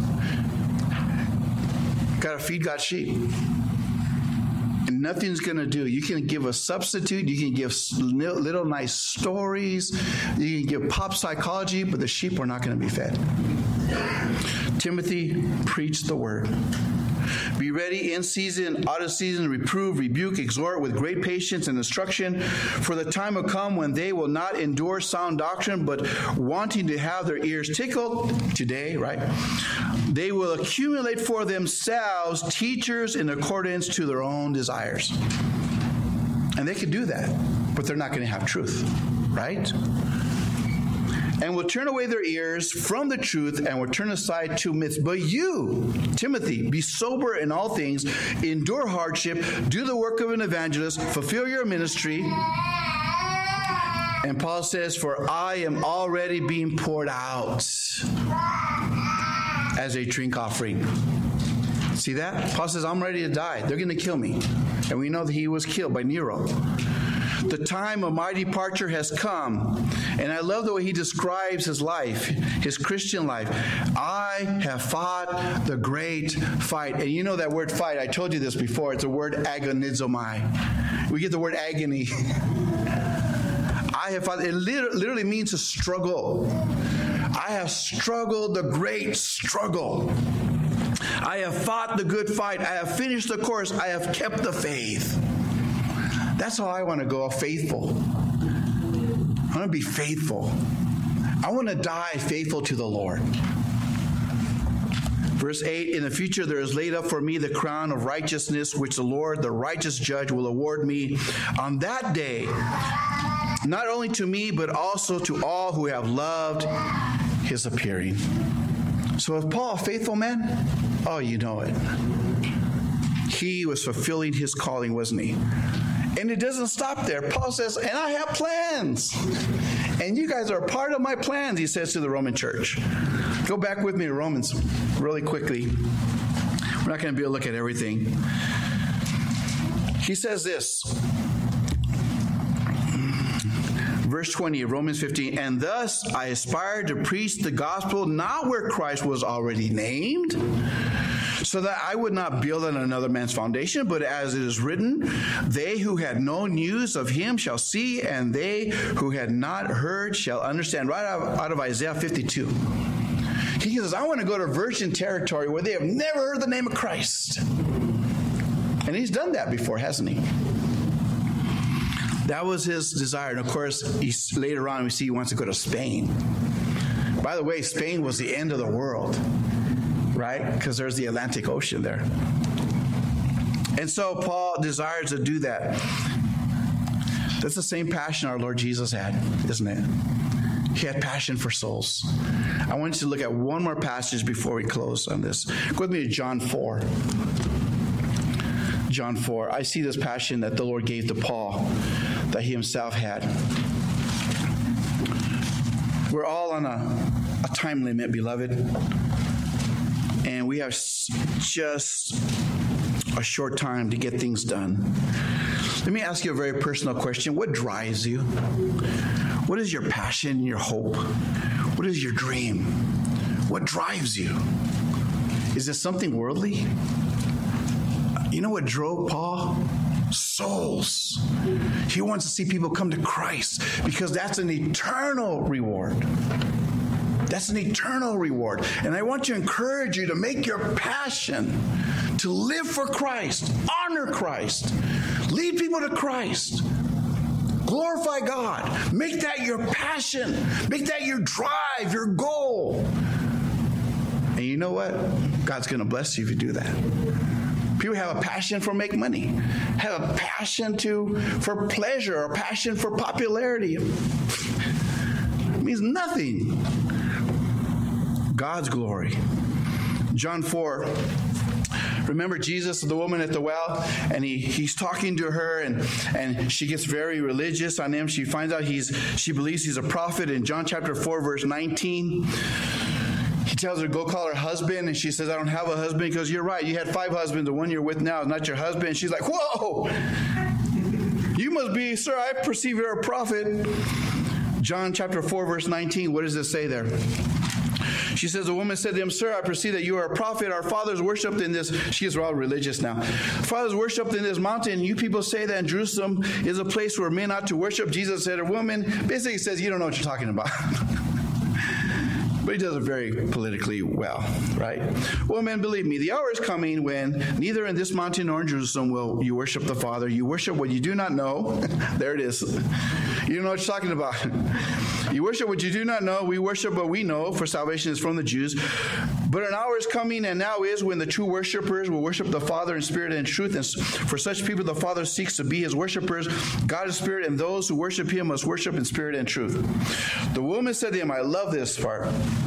Got to feed God's sheep. And nothing's going to do. You can give a substitute. You can give little nice stories. You can give pop psychology, but the sheep are not going to be fed. Timothy, preach the word. Be ready in season, out of season, reprove, rebuke, exhort with great patience and instruction. For the time will come when they will not endure sound doctrine, but wanting to have their ears tickled, today, right? They will accumulate for themselves teachers in accordance to their own desires. And they can do that, but they're not going to have truth, right? And will turn away their ears from the truth and will turn aside to myths. But you, Timothy, be sober in all things, endure hardship, do the work of an evangelist, fulfill your ministry. And Paul says, for I am already being poured out as a drink offering. See that? Paul says, I'm ready to die. They're going to kill me. And we know that he was killed by Nero. The time of my departure has come. And I love the way he describes his life, his Christian life. I have fought the great fight. And you know that word fight, I told you this before, it's the word agonizomai. We get the word agony. I have fought. It literally means to struggle. I have struggled the great struggle. I have fought the good fight. I have finished the course. I have kept the faith. That's how I want to go, faithful. I want to be faithful. I want to die faithful to the Lord. Verse 8, in the future there is laid up for me the crown of righteousness, which the Lord, the righteous judge, will award me on that day, not only to me, but also to all who have loved his appearing. So is Paul a faithful man? Oh, you know it. He was fulfilling his calling, wasn't he? And it doesn't stop there. Paul says, and I have plans. And you guys are a part of my plans, he says to the Roman church. Go back with me to Romans really quickly. We're not going to be able to look at everything. He says this. Verse 20 of Romans 15, and thus I aspire to preach the gospel not where Christ was already named, so that I would not build on another man's foundation, but as it is written, they who had no news of him shall see, and they who had not heard shall understand. Right out of Isaiah 52. He says, I want to go to virgin territory where they have never heard the name of Christ. And he's done that before, hasn't he? That was his desire. And of course, later on we see he wants to go to Spain. By the way, Spain was the end of the world, right? Because there's the Atlantic Ocean there. And so Paul desires to do that. That's the same passion our Lord Jesus had, isn't it? He had passion for souls. I want you to look at one more passage before we close on this. Go with me to John 4. John 4. I see this passion that the Lord gave to Paul that he himself had. We're all on a time limit, beloved. And we have just a short time to get things done. Let me ask you a very personal question. What drives you? What is your passion, your hope? What is your dream? What drives you? Is it something worldly? You know what drove Paul? Souls. He wants to see people come to Christ because that's an eternal reward. That's an eternal reward. And I want to encourage you to make your passion to live for Christ, honor Christ, lead people to Christ, glorify God. Make that your passion. Make that your drive, your goal. And you know what? God's going to bless you if you do that. People have a passion for making money, have a passion for pleasure, a passion for popularity. It means nothing. God's glory. John 4. Remember Jesus, the woman at the well, and he's talking to her, and she gets very religious on him. She finds out she believes he's a prophet. In John chapter 4, verse 19, he tells her to go call her husband, and she says, I don't have a husband. He goes, you're right. You had 5 husbands. The one you're with now is not your husband. And she's like, whoa, you must be, sir, I perceive you're a prophet. John chapter 4, verse 19, what does it say there? She says, the woman said to him, sir, I perceive that you are a prophet. Our fathers worshipped in this. She is all religious now. Fathers worshipped in this mountain. You people say that in Jerusalem is a place where men ought to worship. Jesus said, a woman basically says, you don't know what you're talking about. But he does it very politically well, right? Well, men, believe me, the hour is coming when neither in this mountain nor in Jerusalem will you worship the Father. You worship what you do not know. There it is. You don't know what you're talking about. You worship what you do not know. We worship what we know, for salvation is from the Jews. But an hour is coming, and now is, when the true worshipers will worship the Father in spirit and in truth. And for such people, the Father seeks to be his worshipers. God is spirit, and those who worship him must worship in spirit and truth. The woman said to him, I love this part.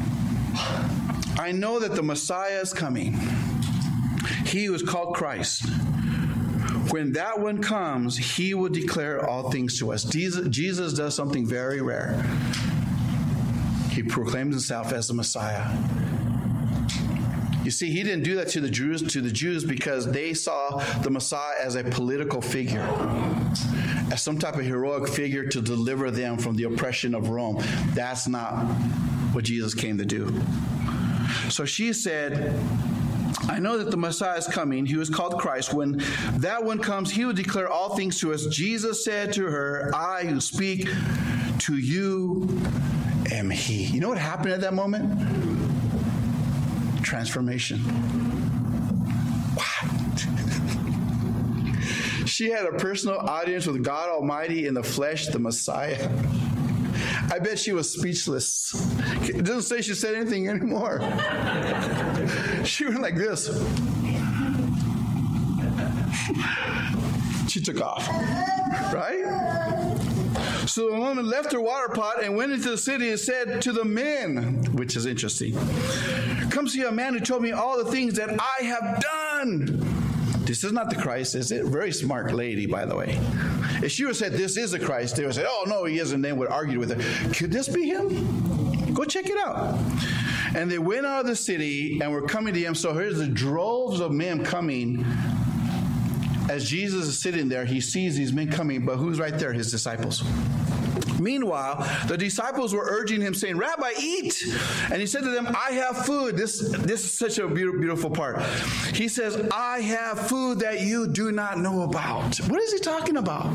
I know that the Messiah is coming. He who is called Christ. When that one comes, he will declare all things to us. Jesus does something very rare. He proclaims himself as the Messiah. You see, he didn't do that to the Jews because they saw the Messiah as a political figure, as some type of heroic figure to deliver them from the oppression of Rome. That's not what Jesus came to do. So she said, I know that the Messiah is coming. He was called Christ. When that one comes, he will declare all things to us. Jesus said to her, I who speak to you am he. You know what happened at that moment? Transformation. What? She had a personal audience with God Almighty in the flesh, the Messiah. I bet she was speechless. It doesn't say she said anything anymore. She went like this. She took off. Right? So the woman left her water pot and went into the city and said to the men, which is interesting, come see a man who told me all the things that I have done. This is not the Christ, is it? Very smart lady, by the way. If she would have said, this is the Christ, they would have said, oh, no, he isn't. They would have argued with her. Could this be him? Go check it out. And they went out of the city and were coming to him. So here's the droves of men coming. As Jesus is sitting there, he sees these men coming, but who's right there? His disciples. Meanwhile, the disciples were urging him, saying, Rabbi, eat. And he said to them, I have food. This is such a beautiful part. He says, I have food that you do not know about. What is he talking about?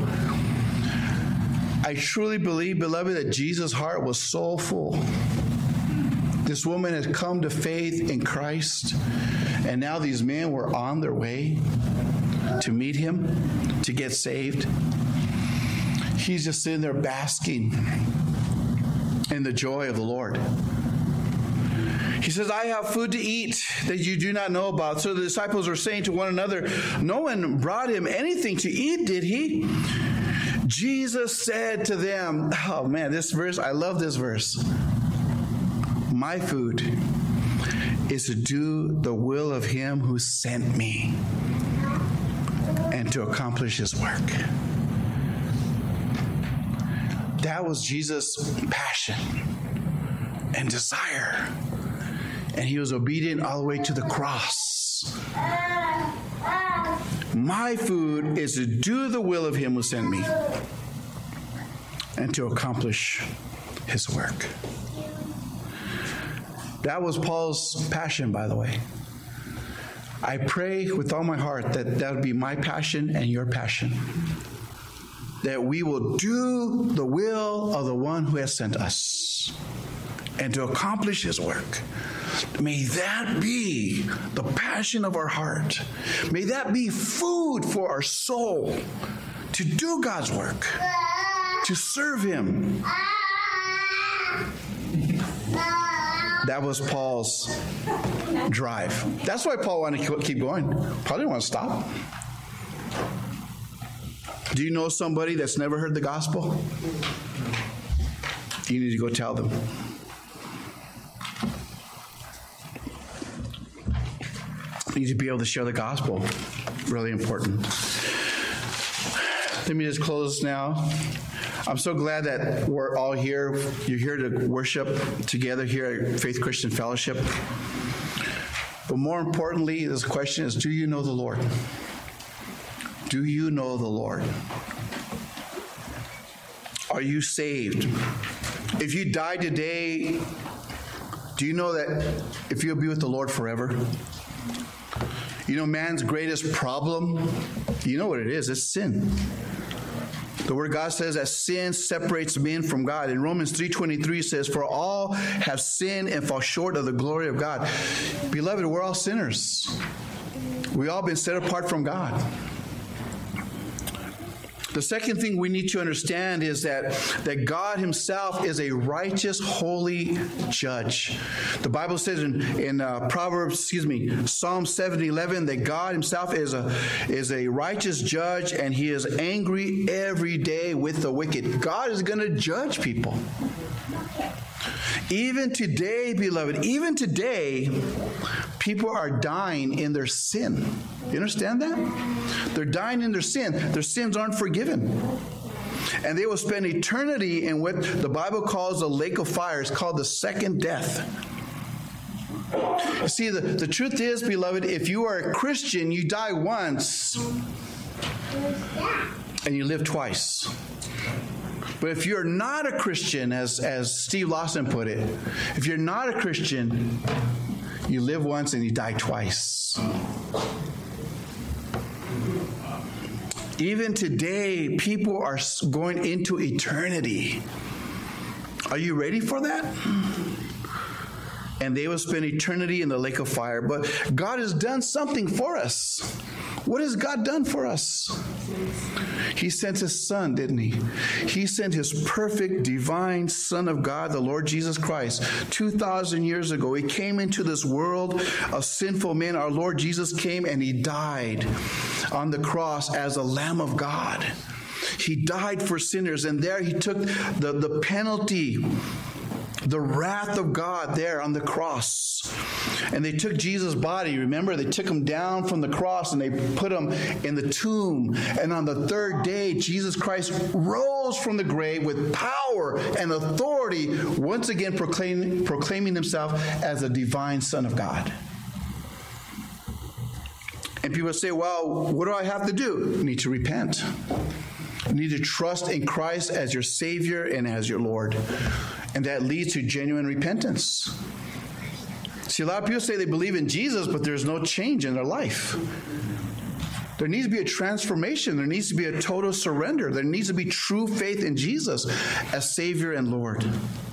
I truly believe, beloved, that Jesus' heart was so full. This woman had come to faith in Christ, and now these men were on their way to meet him, to get saved. He's just sitting there basking in the joy of the Lord. He says, I have food to eat that you do not know about. So the disciples are saying to one another, no one brought him anything to eat, did he? Jesus said to them, oh man, this verse, I love this verse. My food is to do the will of him who sent me and to accomplish his work. That was Jesus' passion and desire. And he was obedient all the way to the cross. My food is to do the will of him who sent me and to accomplish his work. That was Paul's passion, by the way. I pray with all my heart that that would be my passion and your passion. That we will do the will of the one who has sent us and to accomplish his work. May that be the passion of our heart. May that be food for our soul to do God's work, to serve him. That was Paul's drive. That's why Paul wanted to keep going. Paul didn't want to stop. Do you know somebody that's never heard the gospel? You need to go tell them. You need to be able to share the gospel. Really important. Let me just close now. I'm so glad that we're all here. You're here to worship together here at Faith Christian Fellowship. But more importantly, this question is, do you know the Lord? Do you know the Lord? Are you saved? If you die today, do you know that if you'll be with the Lord forever? You know man's greatest problem? You know what it is. It's sin. The Word of God says that sin separates men from God. In Romans 3:23 says, for all have sinned and fall short of the glory of God. Beloved, we're all sinners. We all been set apart from God. The second thing we need to understand is that God himself is a righteous, holy judge. The Bible says in Psalm 7:11 that God himself is a righteous judge, and he is angry every day with the wicked. God is going to judge people. Even today, beloved, even today, people are dying in their sin. You understand that? They're dying in their sin. Their sins aren't forgiven. And they will spend eternity in what the Bible calls the lake of fire. It's called the second death. You see, the truth is, beloved, if you are a Christian, you die once and you live twice. But if you're not a Christian, as Steve Lawson put it, if you're not a Christian, you live once and you die twice. Even today, people are going into eternity Are you ready for that? And they will spend eternity in the lake of fire. But God has done something for us. What has God done for us? He sent his son, didn't he? He sent his perfect divine Son of God, the Lord Jesus Christ, 2,000 years ago. He came into this world of sinful men. Our Lord Jesus came and he died on the cross as a Lamb of God. He died for sinners, and there he took the penalty, the wrath of God there on the cross. And they took Jesus' body, remember, they took him down from the cross and they put him in the tomb. And on the third day, Jesus Christ rose from the grave with power and authority, once again proclaiming himself as a divine Son of God. And people say, well, what do I have to do? You need to repent. You need to trust in Christ as your Savior and as your Lord. And that leads to genuine repentance. See, a lot of people say they believe in Jesus, but there's no change in their life. There needs to be a transformation. There needs to be a total surrender. There needs to be true faith in Jesus as Savior and Lord.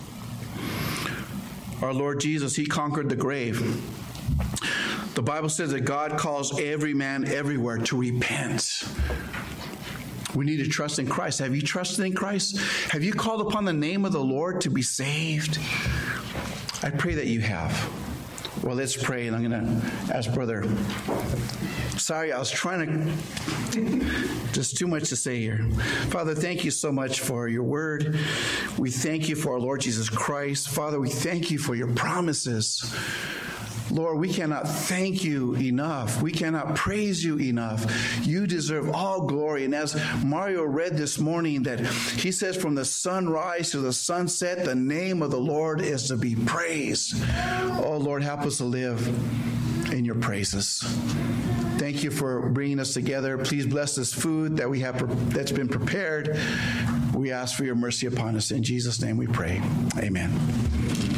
Our Lord Jesus, he conquered the grave. The Bible says that God calls every man everywhere to repent. We need to trust in Christ. Have you trusted in Christ? Have you called upon the name of the Lord to be saved? I pray that you have. Well, let's pray, and I'm going to ask Brother. Sorry, I was trying to, just too much to say here. Father, thank you so much for your word. We thank you for our Lord Jesus Christ. Father, we thank you for your promises. Lord, we cannot thank you enough. We cannot praise you enough. You deserve all glory. And as Mario read this morning, that he says from the sunrise to the sunset, the name of the Lord is to be praised. Oh, Lord, help us to live in your praises. Thank you for bringing us together. Please bless this food that we have that's been prepared. We ask for your mercy upon us. In Jesus' name we pray. Amen.